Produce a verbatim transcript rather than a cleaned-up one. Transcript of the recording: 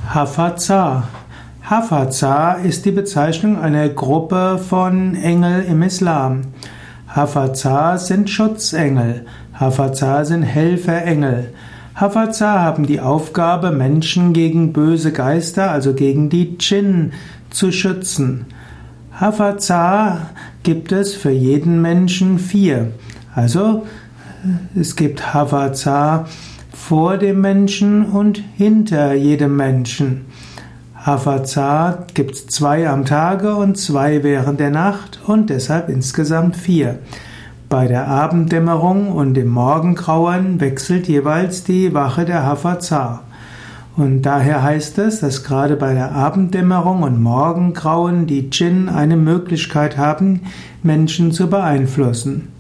Hafazah. Hafazah ist die Bezeichnung einer Gruppe von Engeln im Islam. Hafazah sind Schutzengel. Hafazah sind Helferengel. Hafazah haben die Aufgabe, Menschen gegen böse Geister, also gegen die Dschinn, zu schützen. Hafazah gibt es für jeden Menschen vier. Also es gibt Hafazah vor dem Menschen und hinter jedem Menschen. Hafazah gibt es zwei am Tage und zwei während der Nacht und deshalb insgesamt vier. Bei der Abenddämmerung und dem Morgengrauen wechselt jeweils die Wache der Hafazah. Und daher heißt es, dass gerade bei der Abenddämmerung und Morgengrauen die Dschinn eine Möglichkeit haben, Menschen zu beeinflussen.